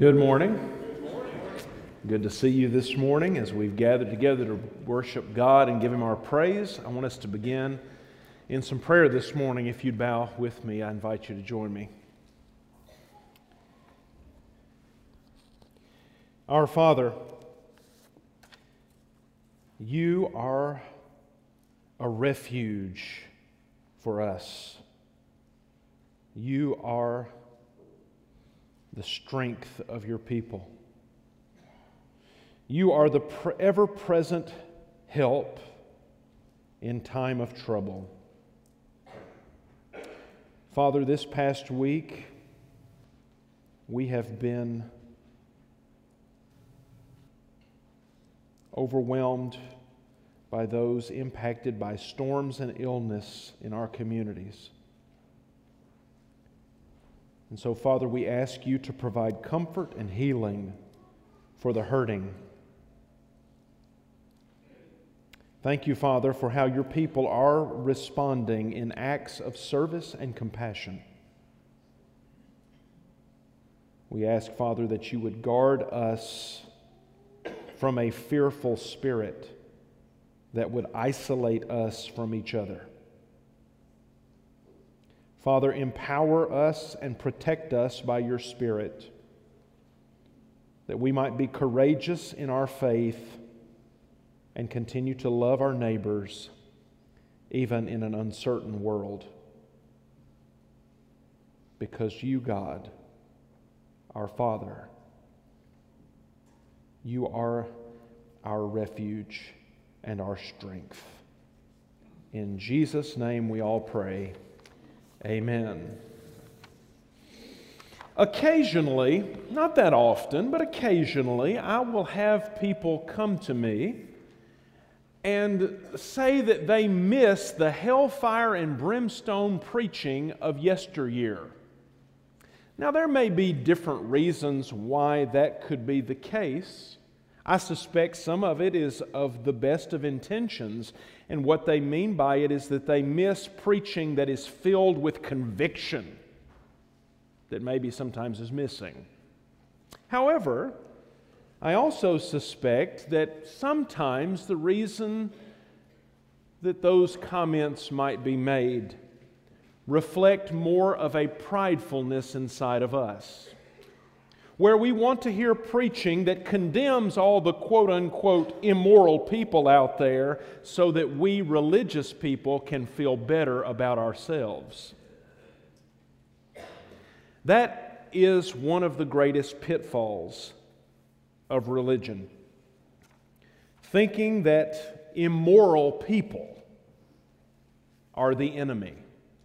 Good morning. Good to see you this morning as we've gathered together to worship God and give Him our praise. I want us to begin in some prayer this morning. If you'd bow with me, I invite you to join me. Our Father, You are a refuge for us. You are the strength of Your people. You are the ever-present help in time of trouble. Father, this past week we have been overwhelmed by those impacted by storms and illness in our communities. And so, Father, we ask You to provide comfort and healing for the hurting. Thank You, Father, for how Your people are responding in acts of service and compassion. We ask, Father, that You would guard us from a fearful spirit that would isolate us from each other. Father, empower us and protect us by Your Spirit, that we might be courageous in our faith and continue to love our neighbors, even in an uncertain world. Because You, God, our Father, You are our refuge and our strength. In Jesus' name we all pray. Amen. Occasionally, not that often, but occasionally, I will have people come to me and say that they miss the hellfire and brimstone preaching of yesteryear. Now, there may be different reasons why that could be the case. I suspect some of it is of the best of intentions, and what they mean by it is that they miss preaching that is filled with conviction that maybe sometimes is missing. However, I also suspect that sometimes the reason that those comments might be made reflect more of a pridefulness inside of us, where we want to hear preaching that condemns all the quote-unquote immoral people out there so that we religious people can feel better about ourselves. That is one of the greatest pitfalls of religion. Thinking that immoral people are the enemy.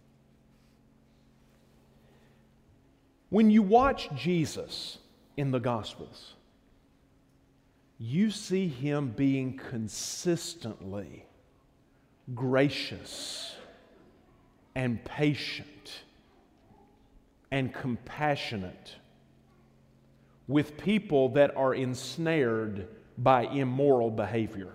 When you watch Jesus in the Gospels, you see Him being consistently gracious and patient and compassionate with people that are ensnared by immoral behavior.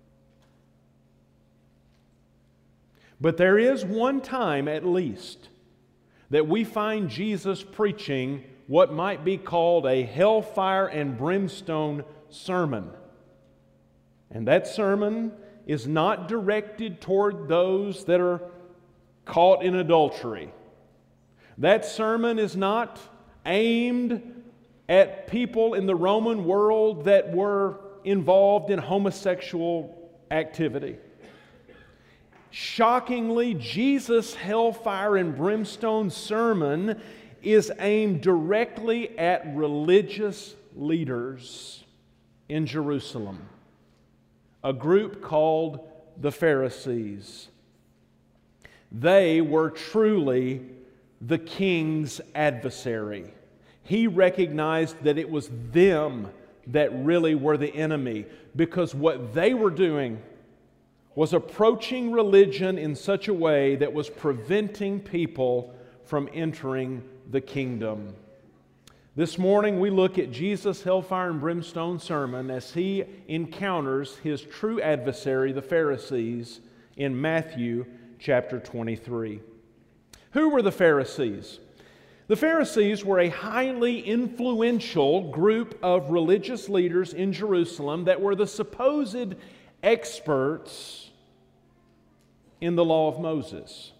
But there is one time at least that we find Jesus preaching what might be called a hellfire and brimstone sermon. And that sermon is not directed toward those that are caught in adultery. That sermon is not aimed at people in the Roman world that were involved in homosexual activity. Shockingly, Jesus' hellfire and brimstone sermon is aimed directly at religious leaders in Jerusalem, a group called the Pharisees. They were truly the king's adversary. He recognized that it was them that really were the enemy, because what they were doing was approaching religion in such a way that was preventing people from entering the kingdom. This morning we look at Jesus' hellfire and brimstone sermon as He encounters His true adversary, the Pharisees, in Matthew chapter 23. Who were the Pharisees? The Pharisees were a highly influential group of religious leaders in Jerusalem that were the supposed experts in the law of Moses.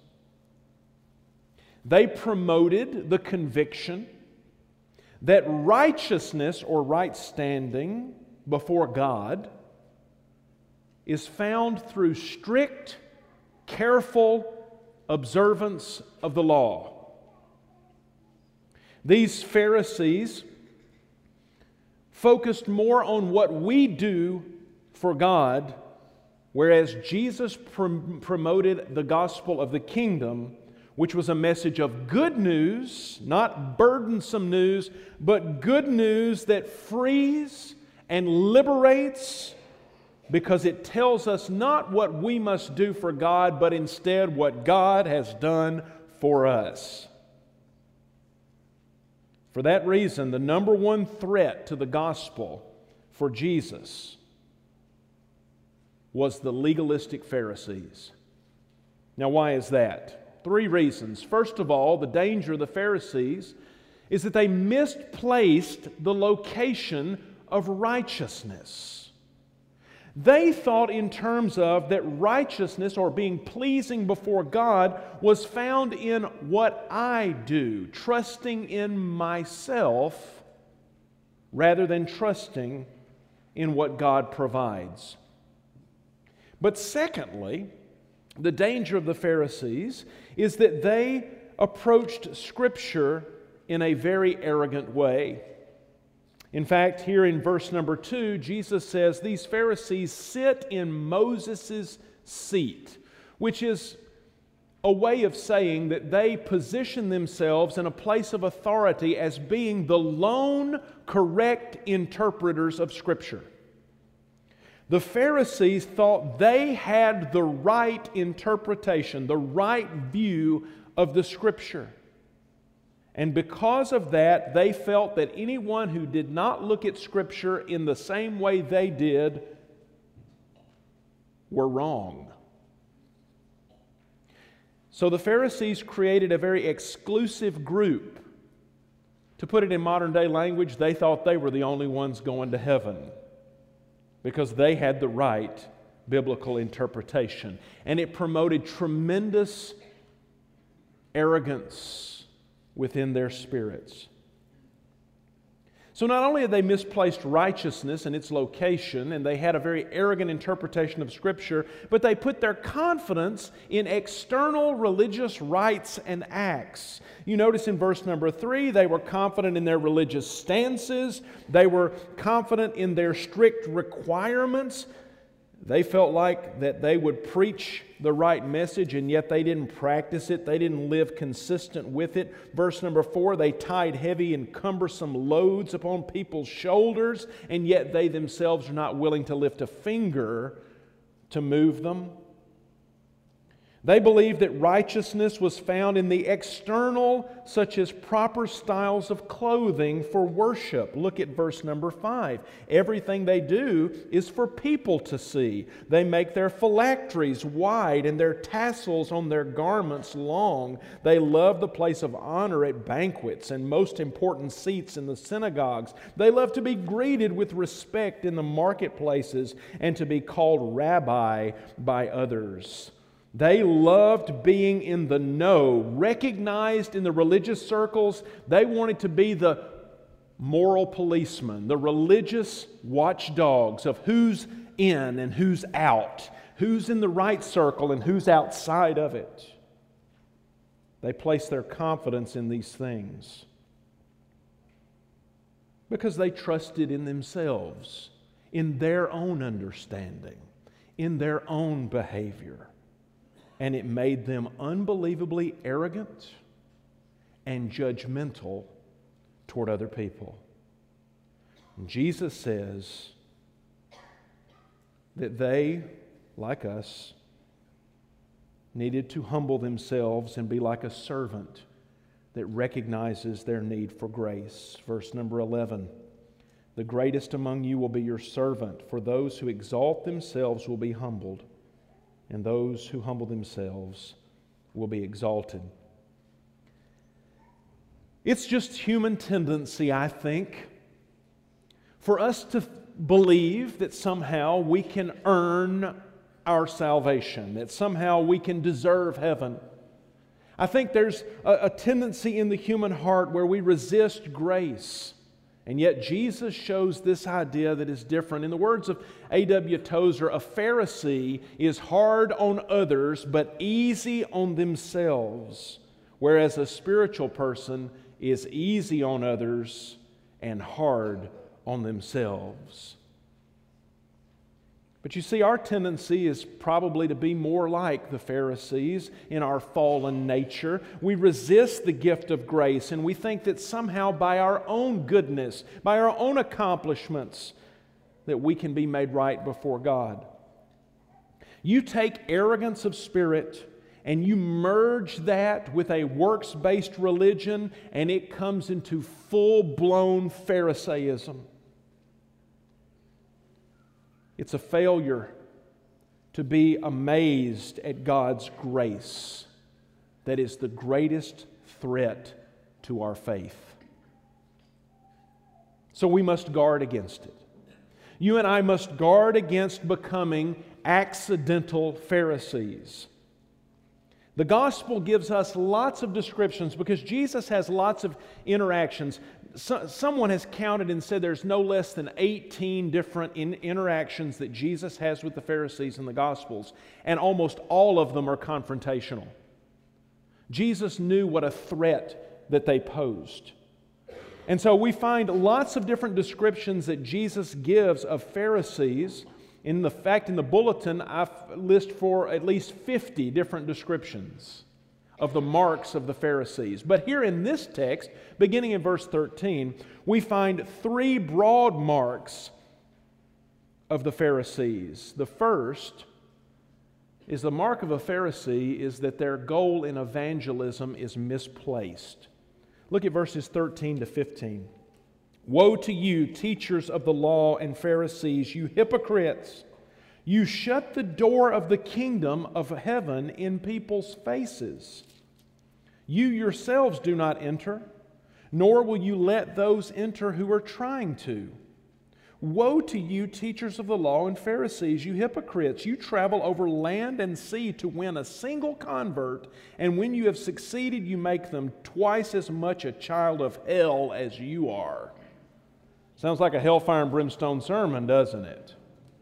They promoted the conviction that righteousness or right standing before God is found through strict, careful observance of the law. These Pharisees focused more on what we do for God, whereas Jesus promoted the gospel of the kingdom, which was a message of good news, not burdensome news, but good news that frees and liberates, because it tells us not what we must do for God, but instead what God has done for us. For that reason, the number one threat to the gospel for Jesus was the legalistic Pharisees. Now, why is that? 3 reasons. First of all, the danger of the Pharisees is that they misplaced the location of righteousness. They thought in terms of that righteousness or being pleasing before God was found in what I do, trusting in myself rather than trusting in what God provides. But secondly, the danger of the Pharisees is that they approached Scripture in a very arrogant way. In fact, here in verse number 2, Jesus says these Pharisees sit in Moses' seat, which is a way of saying that they position themselves in a place of authority as being the lone correct interpreters of Scripture. The Pharisees thought they had the right interpretation, the right view of the Scripture. And because of that, they felt that anyone who did not look at Scripture in the same way they did were wrong. So the Pharisees created a very exclusive group. To put it in modern day language, they thought they were the only ones going to heaven because they had the right biblical interpretation. And it promoted tremendous arrogance within their spirits. So not only had they misplaced righteousness and its location, and they had a very arrogant interpretation of Scripture, but they put their confidence in external religious rites and acts. You notice in verse number 3, they were confident in their religious stances. They were confident in their strict requirements. They felt like that they would preach the right message, and yet they didn't practice it. They didn't live consistent with it. Verse number 4, they tied heavy and cumbersome loads upon people's shoulders, and yet they themselves are not willing to lift a finger to move them. They believed that righteousness was found in the external, such as proper styles of clothing for worship. Look at verse number 5. Everything they do is for people to see. They make their phylacteries wide and their tassels on their garments long. They love the place of honor at banquets and most important seats in the synagogues. They love to be greeted with respect in the marketplaces and to be called rabbi by others. They loved being in the know, recognized in the religious circles. They wanted to be the moral policemen, the religious watchdogs of who's in and who's out, who's in the right circle and who's outside of it. They placed their confidence in these things because they trusted in themselves, in their own understanding, in their own behavior. And it made them unbelievably arrogant and judgmental toward other people. And Jesus says that they, like us, needed to humble themselves and be like a servant that recognizes their need for grace. Verse number 11, the greatest among you will be your servant, for those who exalt themselves will be humbled, and those who humble themselves will be exalted. It's just human tendency, I think, for us to believe that somehow we can earn our salvation, that somehow we can deserve heaven. I think there's a tendency in the human heart where we resist grace. And yet Jesus shows this idea that is different. In the words of A.W. Tozer, a Pharisee is hard on others but easy on themselves, whereas a spiritual person is easy on others and hard on themselves. But you see, our tendency is probably to be more like the Pharisees in our fallen nature. We resist the gift of grace, and we think that somehow by our own goodness, by our own accomplishments, that we can be made right before God. You take arrogance of spirit and you merge that with a works-based religion, and it comes into full-blown Pharisaism. It's a failure to be amazed at God's grace that is the greatest threat to our faith. So we must guard against it. You and I must guard against becoming accidental Pharisees. The gospel gives us lots of descriptions because Jesus has lots of interactions. Someone has counted and said there's no less than 18 different interactions that Jesus has with the Pharisees in the Gospels, and almost all of them are confrontational. Jesus knew what a threat that they posed. And so we find lots of different descriptions that Jesus gives of Pharisees. In the bulletin, I list for at least 50 different descriptions of the marks of the Pharisees. But here in this text, beginning in verse 13, we find 3 broad marks of the Pharisees. The first is the mark of a Pharisee is that their goal in evangelism is misplaced. Look at verses 13 to 15. Woe to you, teachers of the law and Pharisees, you hypocrites! You shut the door of the kingdom of heaven in people's faces. You yourselves do not enter, nor will you let those enter who are trying to. Woe to you, teachers of the law and Pharisees, you hypocrites! You travel over land and sea to win a single convert, and when you have succeeded, you make them twice as much a child of hell as you are. Sounds like a hellfire and brimstone sermon, doesn't it?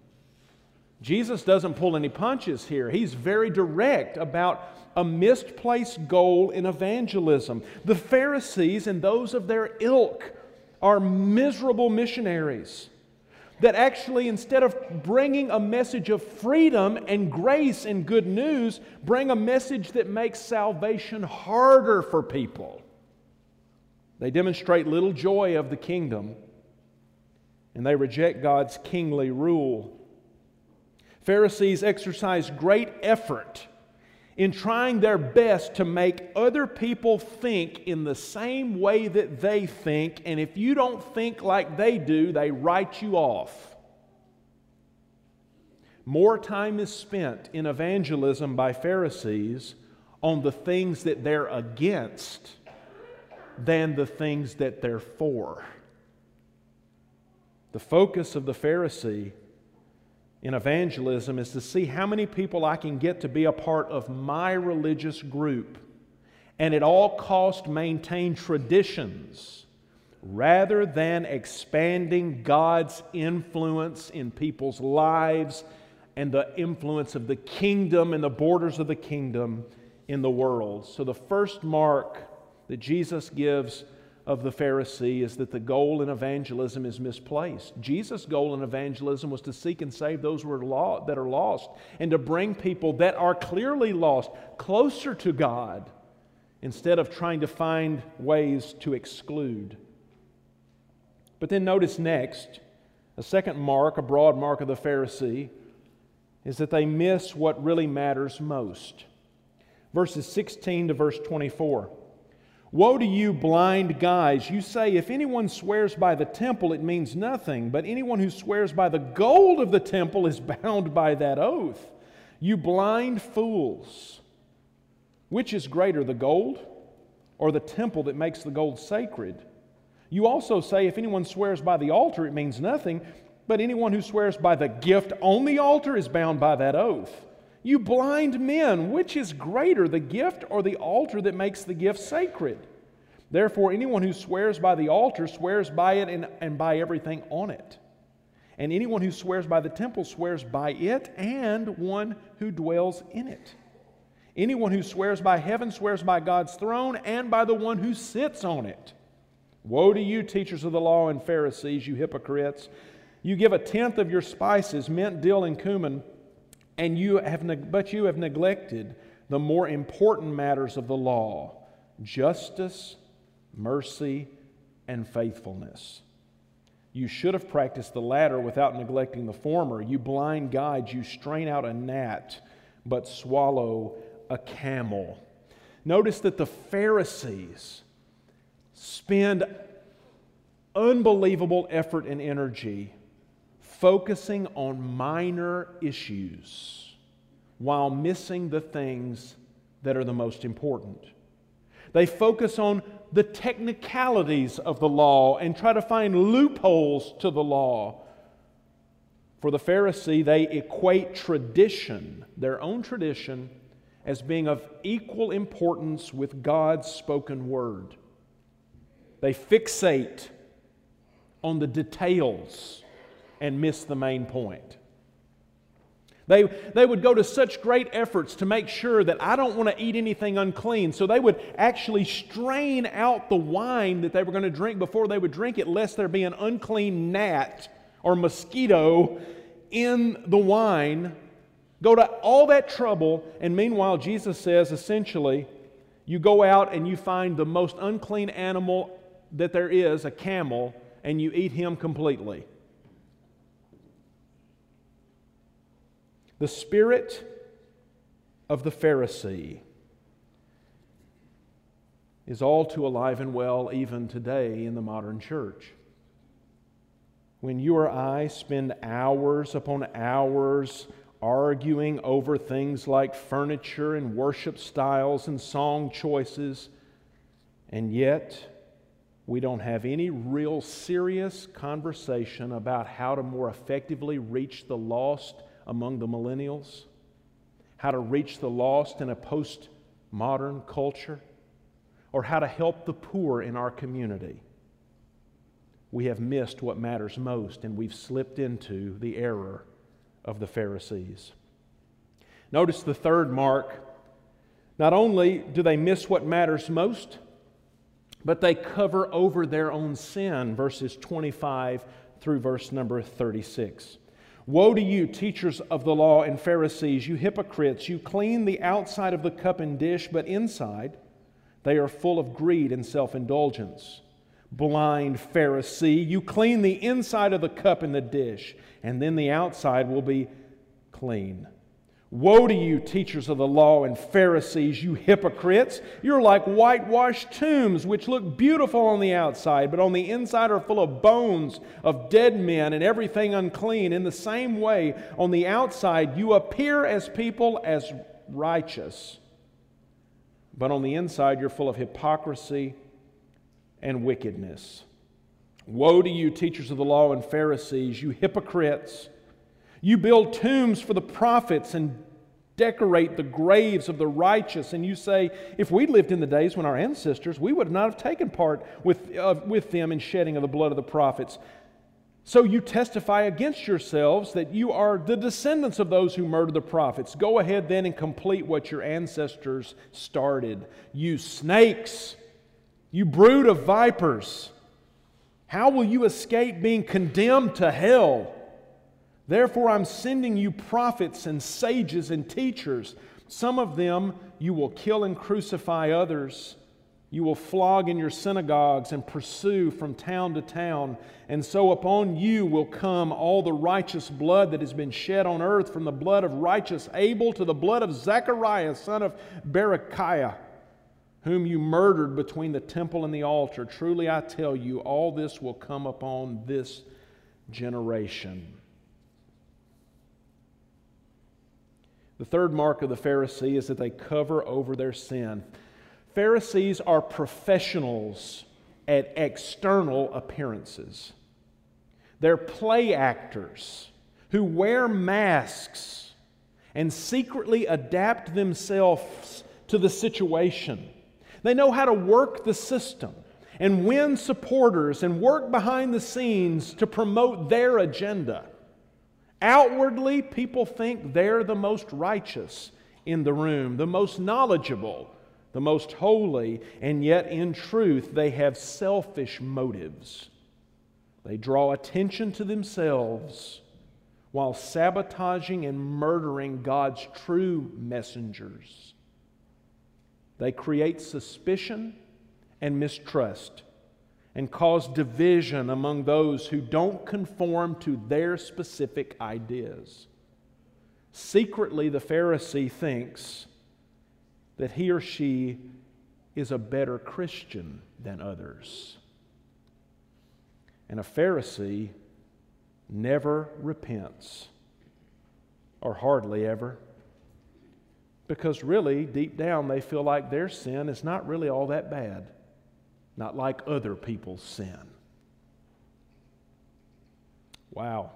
Jesus doesn't pull any punches here. He's very direct about a misplaced goal in evangelism. The Pharisees and those of their ilk are miserable missionaries that actually, instead of bringing a message of freedom and grace and good news, bring a message that makes salvation harder for people. They demonstrate little joy of the kingdom, and they reject God's kingly rule. Pharisees exercise great effort in trying their best to make other people think in the same way that they think, and if you don't think like they do, they write you off. More time is spent in evangelism by Pharisees on the things that they're against than the things that they're for. The focus of the Pharisee in evangelism is to see how many people I can get to be a part of my religious group, and at all cost maintain traditions rather than expanding God's influence in people's lives and the influence of the kingdom and the borders of the kingdom in the world. So the first mark that Jesus gives of the Pharisee is that the goal in evangelism is misplaced. Jesus' goal in evangelism was to seek and save those that are lost, and to bring people that are clearly lost closer to God instead of trying to find ways to exclude. But then notice next, a second mark, a broad mark of the Pharisee, is that they miss what really matters most. Verses 16 to verse 24. Woe to you, blind guides! You say, if anyone swears by the temple, it means nothing, but anyone who swears by the gold of the temple is bound by that oath. You blind fools! Which is greater, the gold or the temple that makes the gold sacred? You also say, if anyone swears by the altar, it means nothing, but anyone who swears by the gift on the altar is bound by that oath. You blind men, which is greater, the gift or the altar that makes the gift sacred? Therefore, anyone who swears by the altar swears by it and by everything on it. And anyone who swears by the temple swears by it and one who dwells in it. Anyone who swears by heaven swears by God's throne and by the one who sits on it. Woe to you, teachers of the law and Pharisees, you hypocrites! You give a tenth of your spices, mint, dill, and cumin, but you have neglected the more important matters of the law: justice, mercy, and faithfulness. You should have practiced the latter without neglecting the former. You blind guides, you strain out a gnat, but swallow a camel. Notice that the Pharisees spend unbelievable effort and energy focusing on minor issues while missing the things that are the most important. They focus on the technicalities of the law and try to find loopholes to the law. For the Pharisee, they equate tradition, their own tradition, as being of equal importance with God's spoken word. They fixate on the details and miss the main point. They would go to such great efforts to make sure that I don't want to eat anything unclean. So they would actually strain out the wine that they were going to drink before they would drink it, lest there be an unclean gnat or mosquito in the wine. Go to all that trouble, and meanwhile Jesus says essentially, you go out and you find the most unclean animal that there is, a camel, and you eat him completely. The spirit of the Pharisee is all too alive and well even today in the modern church. When you or I spend hours upon hours arguing over things like furniture and worship styles and song choices, and yet we don't have any real serious conversation about how to more effectively reach the lost among the millennials, how to reach the lost in a post-modern culture, or how to help the poor in our community. We have missed what matters most, and we've slipped into the error of the Pharisees. Notice the third mark. Not only do they miss what matters most, but they cover over their own sin, verses 25 through verse number 36. Woe to you, teachers of the law and Pharisees, you hypocrites! You clean the outside of the cup and dish, but inside they are full of greed and self-indulgence. Blind Pharisee, you clean the inside of the cup and the dish, and then the outside will be clean. Woe to you, teachers of the law and Pharisees, you hypocrites! You're like whitewashed tombs, which look beautiful on the outside, but on the inside are full of bones of dead men and everything unclean. In the same way, on the outside you appear as people as righteous, but on the inside you're full of hypocrisy and wickedness. Woe to you, teachers of the law and Pharisees, you hypocrites! You build tombs for the prophets and decorate the graves of the righteous. And you say, if we lived in the days when our ancestors, we would not have taken part with them in shedding of the blood of the prophets. So you testify against yourselves that you are the descendants of those who murdered the prophets. Go ahead then and complete what your ancestors started. You snakes! You brood of vipers! How will you escape being condemned to hell? Therefore, I'm sending you prophets and sages and teachers. Some of them you will kill and crucify, others you will flog in your synagogues and pursue from town to town. And so upon you will come all the righteous blood that has been shed on earth, from the blood of righteous Abel to the blood of Zechariah, son of Berechiah, whom you murdered between the temple and the altar. Truly I tell you, all this will come upon this generation. The third mark of the Pharisee is that they cover over their sin. Pharisees are professionals at external appearances. They're play actors who wear masks and secretly adapt themselves to the situation. They know how to work the system and win supporters and work behind the scenes to promote their agenda. Outwardly, people think they're the most righteous in the room, the most knowledgeable, the most holy, and yet in truth they have selfish motives. They draw attention to themselves while sabotaging and murdering God's true messengers. They create suspicion and mistrust and cause division among those who don't conform to their specific ideas. Secretly, the Pharisee thinks that he or she is a better Christian than others. And a Pharisee never repents, or hardly ever, because really, deep down, they feel like their sin is not really all that bad, not like other people's sin. Wow.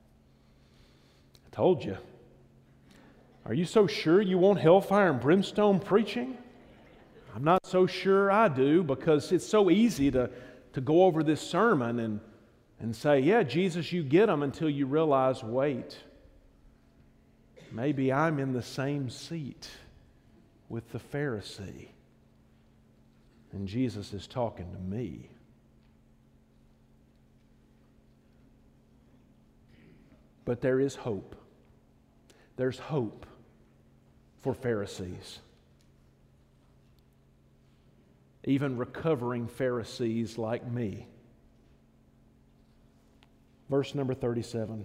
I told you. Are you so sure you want hellfire and brimstone preaching? I'm not so sure I do, because it's so easy to go over this sermon and say, yeah, Jesus, you get them, until you realize, wait, maybe I'm in the same seat with the Pharisee, and Jesus is talking to me. But there is hope. There's hope for Pharisees. Even recovering Pharisees like me. Verse number 37.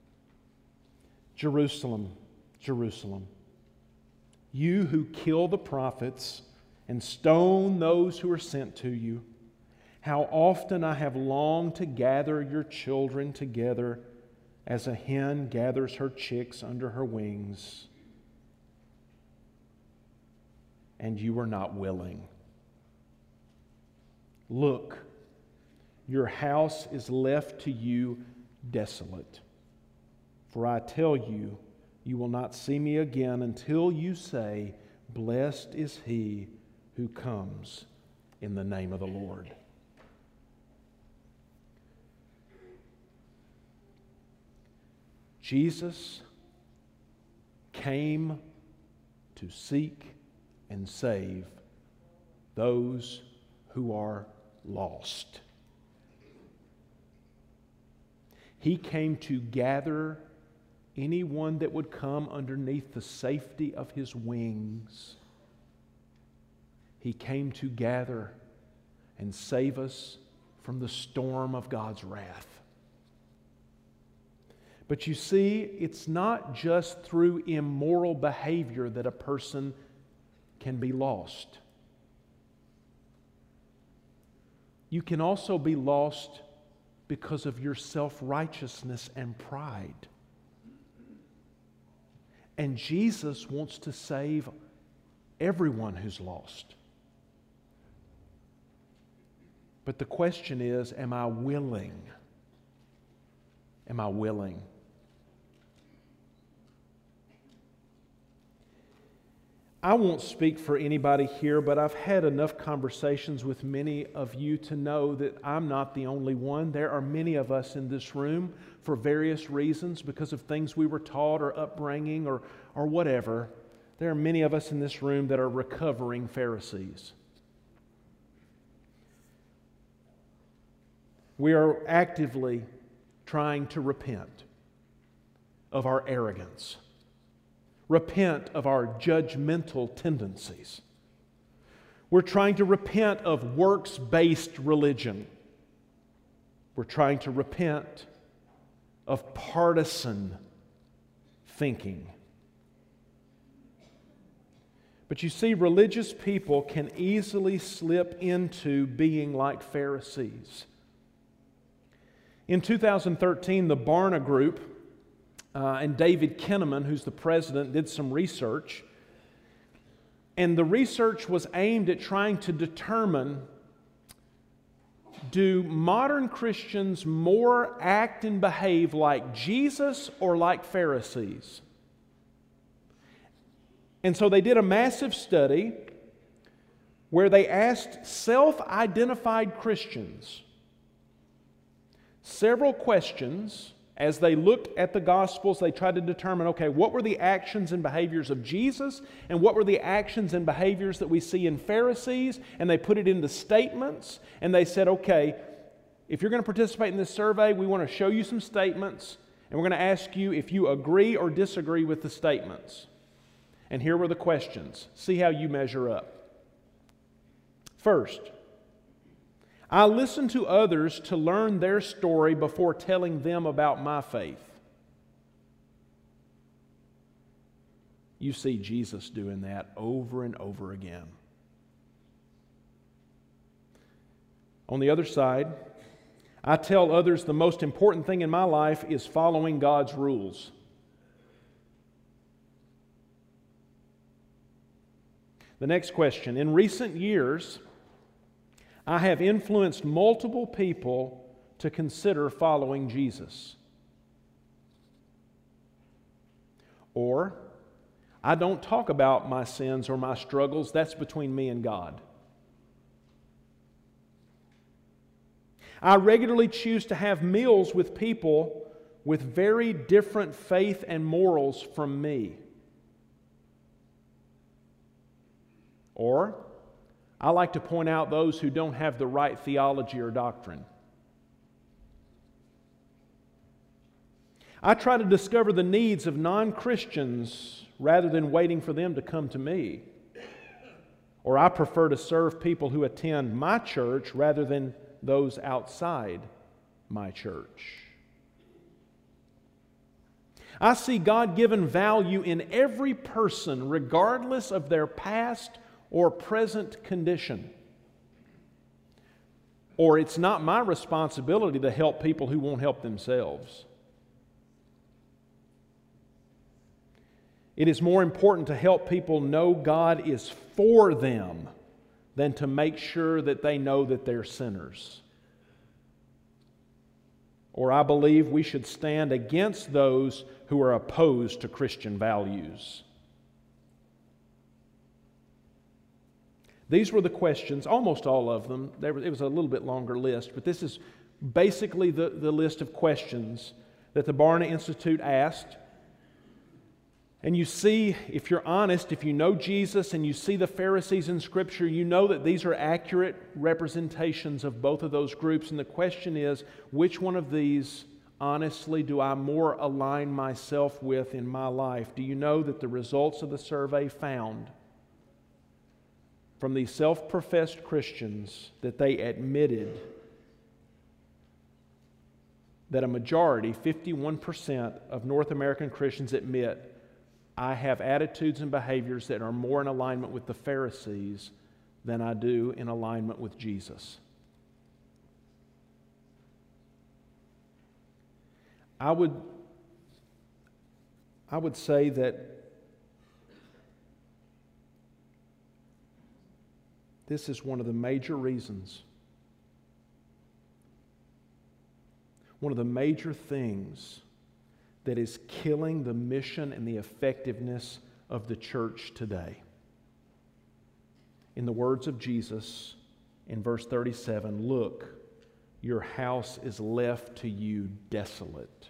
Jerusalem, Jerusalem, you who kill the prophets and stone those who are sent to you, how often I have longed to gather your children together as a hen gathers her chicks under her wings, and you were not willing. Look, your house is left to you desolate. For I tell you, you will not see me again until you say, blessed is he who comes in the name of the Lord. Jesus came to seek and save those who are lost. He came to gather anyone that would come underneath the safety of His wings. He came to gather and save us from the storm of God's wrath. But you see, it's not just through immoral behavior that a person can be lost. You can also be lost because of your self-righteousness and pride. And Jesus wants to save everyone who's lost. But the question is, am I willing? Am I willing? I won't speak for anybody here, but I've had enough conversations with many of you to know that I'm not the only one. There are many of us in this room for various reasons, because of things we were taught or upbringing or whatever. There are many of us in this room that are recovering Pharisees. We are actively trying to repent of our arrogance. Repent of our judgmental tendencies. We're trying to repent of works-based religion. We're trying to repent of partisan thinking. But you see, religious people can easily slip into being like Pharisees. In 2013, the Barna Group and David Kinnaman, who's the president, did some research. And the research was aimed at trying to determine, do modern Christians more act and behave like Jesus or like Pharisees? And so they did a massive study where they asked self-identified Christians several questions. As they looked at the Gospels, they tried to determine, okay, what were the actions and behaviors of Jesus, and what were the actions and behaviors that we see in Pharisees, and they put it into statements, and they said, okay, if you're going to participate in this survey, we want to show you some statements, and we're going to ask you if you agree or disagree with the statements. And here were the questions. See how you measure up. First, I listen to others to learn their story before telling them about my faith. You see Jesus doing that over and over again. On the other side, I tell others the most important thing in my life is following God's rules. The next question. In recent years, I have influenced multiple people to consider following Jesus. Or, I don't talk about my sins or my struggles. That's between me and God. I regularly choose to have meals with people with very different faith and morals from me. Or, I like to point out those who don't have the right theology or doctrine. I try to discover the needs of non-Christians rather than waiting for them to come to me. Or I prefer to serve people who attend my church rather than those outside my church. I see God-given value in every person, regardless of their past or present condition. Or it's not my responsibility to help people who won't help themselves. It is more important to help people know God is for them than to make sure that they know that they're sinners. Or I believe we should stand against those who are opposed to Christian values. These were the questions, almost all of them. It was a little bit longer list, but this is basically the list of questions that the Barna Institute asked. And you see, if you're honest, if you know Jesus and you see the Pharisees in Scripture, you know that these are accurate representations of both of those groups. And the question is, which one of these, honestly, do I more align myself with in my life? Do you know that the results of the survey found from these self-professed Christians that they admitted that a majority, 51% of North American Christians admit, I have attitudes and behaviors that are more in alignment with the Pharisees than I do in alignment with Jesus. I would say that this is one of the major reasons, one of the major things that is killing the mission and the effectiveness of the church today. In the words of Jesus in verse 37, look, your house is left to you desolate.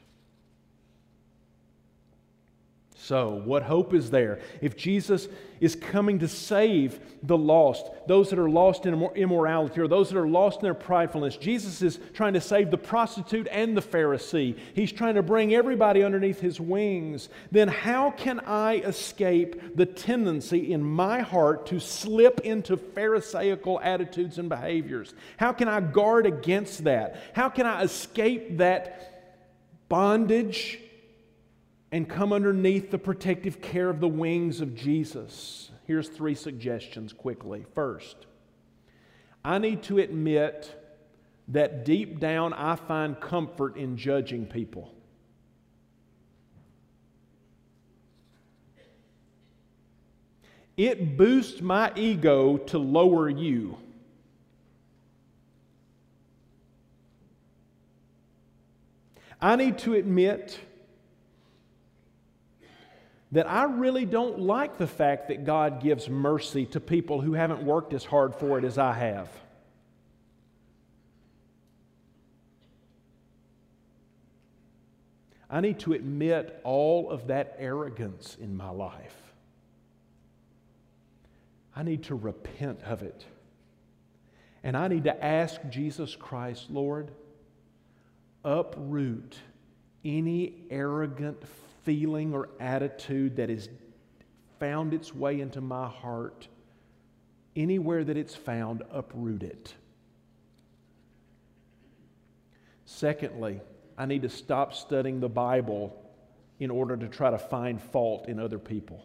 So, what hope is there? If Jesus is coming to save the lost, those that are lost in immorality, or those that are lost in their pridefulness, Jesus is trying to save the prostitute and the Pharisee. He's trying to bring everybody underneath His wings. Then how can I escape the tendency in my heart to slip into Pharisaical attitudes and behaviors? How can I guard against that? How can I escape that bondage and come underneath the protective care of the wings of Jesus? Here's 3 suggestions quickly. First, I need to admit that deep down I find comfort in judging people. it boosts my ego to lower you. I need to admit that I really don't like the fact that God gives mercy to people who haven't worked as hard for it as I have. I need to admit all of that arrogance in my life. I need to repent of it. And I need to ask Jesus Christ, Lord, uproot any arrogant feeling or attitude that has found its way into my heart. Anywhere that it's found, uproot it. Secondly, I need to stop studying the Bible in order to try to find fault in other people.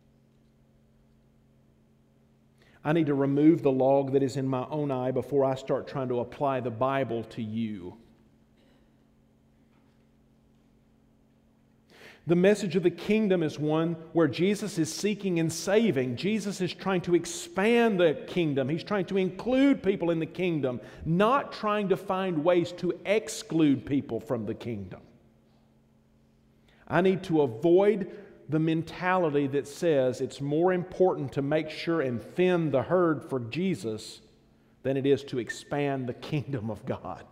I need to remove the log that is in my own eye before I start trying to apply the Bible to you. The message of the kingdom is one where Jesus is seeking and saving. Jesus is trying to expand the kingdom. He's trying to include people in the kingdom, not trying to find ways to exclude people from the kingdom. I need to avoid the mentality that says it's more important to make sure and thin the herd for Jesus than it is to expand the kingdom of God.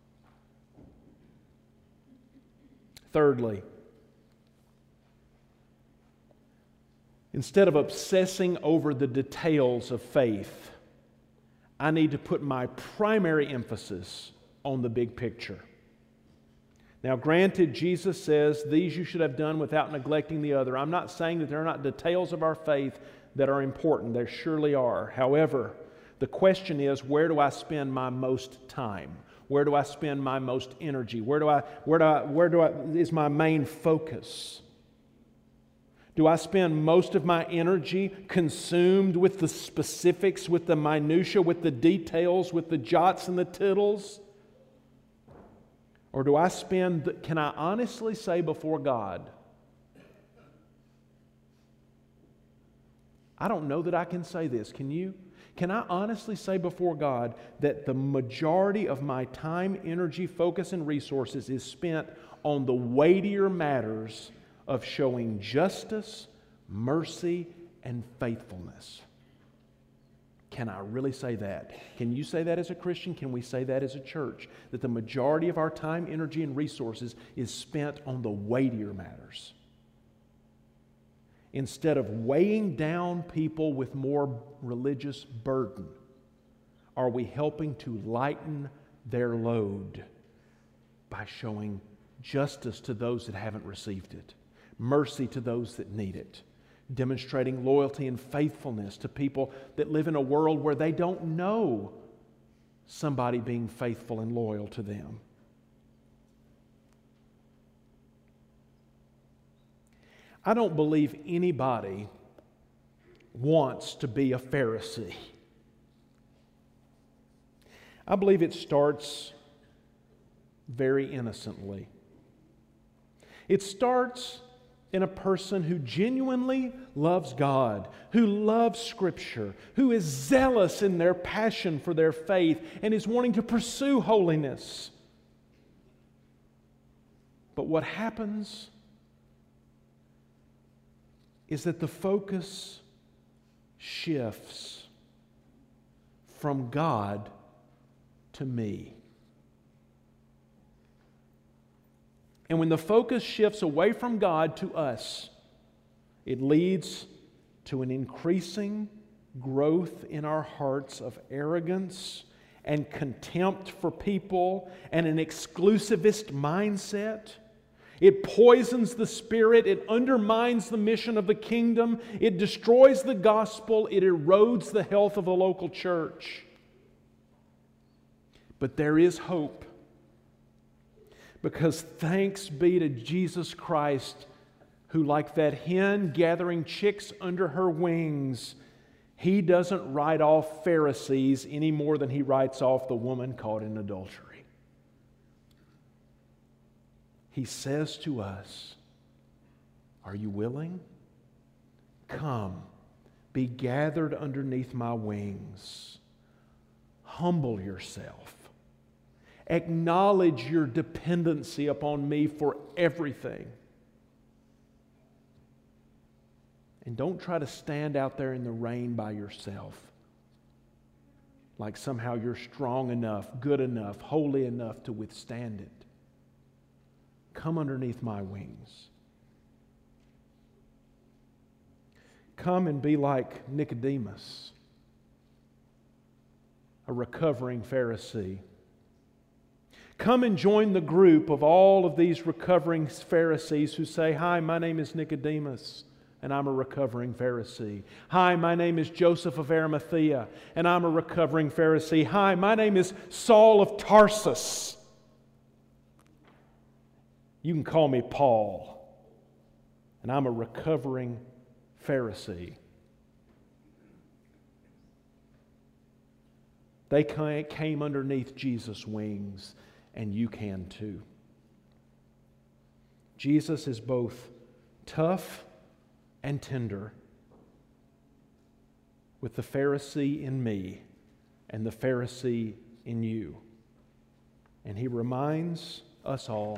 Thirdly, instead of obsessing over the details of faith, I need to put my primary emphasis on the big picture. Now, granted, Jesus says, these you should have done without neglecting the other. I'm not saying that there are not details of our faith that are important. There surely are. However, the question is, where do I spend my most time? Where do I spend my most energy? Where is my main focus? Do I spend most of my energy consumed with the specifics, with the minutia, with the details, with the jots and the tittles? Or do I can I honestly say before God, I don't know that I can say this, can you? Can I honestly say before God that the majority of my time, energy, focus, and resources is spent on the weightier matters of showing justice, mercy, and faithfulness? Can I really say that? Can you say that as a Christian? Can we say that as a church? That the majority of our time, energy, and resources is spent on the weightier matters. Instead of weighing down people with more religious burden, are we helping to lighten their load by showing justice to those that haven't received it, mercy to those that need it, demonstrating loyalty and faithfulness to people that live in a world where they don't know somebody being faithful and loyal to them? I don't believe anybody wants to be a Pharisee. I believe it starts very innocently. It starts in a person who genuinely loves God, who loves Scripture, who is zealous in their passion for their faith and is wanting to pursue holiness. But what happens is that the focus shifts from God to me. And when the focus shifts away from God to us, it leads to an increasing growth in our hearts of arrogance and contempt for people and an exclusivist mindset. It poisons the spirit. It undermines the mission of the kingdom. It destroys the gospel. It erodes the health of the local church. But there is hope. Because thanks be to Jesus Christ, who, like that hen gathering chicks under her wings, He doesn't write off Pharisees any more than He writes off the woman caught in adultery. He says to us, are you willing? Come, Be gathered underneath my wings. Humble yourself. Acknowledge your dependency upon me for everything. And don't try to stand out there in the rain by yourself, like somehow you're strong enough, good enough, holy enough to withstand it. Come underneath my wings. Come and be like Nicodemus, a recovering Pharisee. Come and join the group of all of these recovering Pharisees who say, "Hi, my name is Nicodemus, and I'm a recovering Pharisee. Hi, my name is Joseph of Arimathea, and I'm a recovering Pharisee. Hi, my name is Saul of Tarsus. You can call me Paul, and I'm a recovering Pharisee." They came underneath Jesus' wings, and you can too. Jesus is both tough and tender, with the Pharisee in me and the Pharisee in you. And He reminds us all,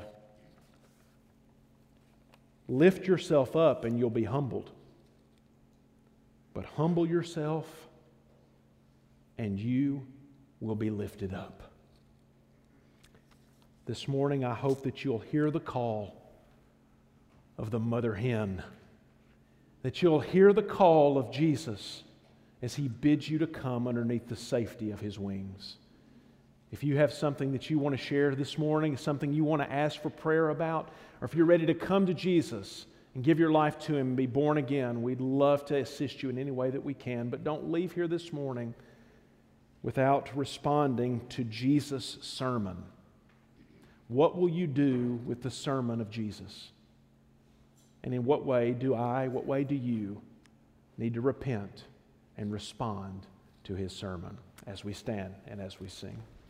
lift yourself up and you'll be humbled. But humble yourself and you will be lifted up. This morning, I hope that you'll hear the call of the mother hen, that you'll hear the call of Jesus as He bids you to come underneath the safety of His wings. If you have something that you want to share this morning, something you want to ask for prayer about, or if you're ready to come to Jesus and give your life to Him and be born again, we'd love to assist you in any way that we can. But don't leave here this morning without responding to Jesus' sermon. What will you do with the sermon of Jesus? And in what way do you need to repent and respond to His sermon as we stand and as we sing?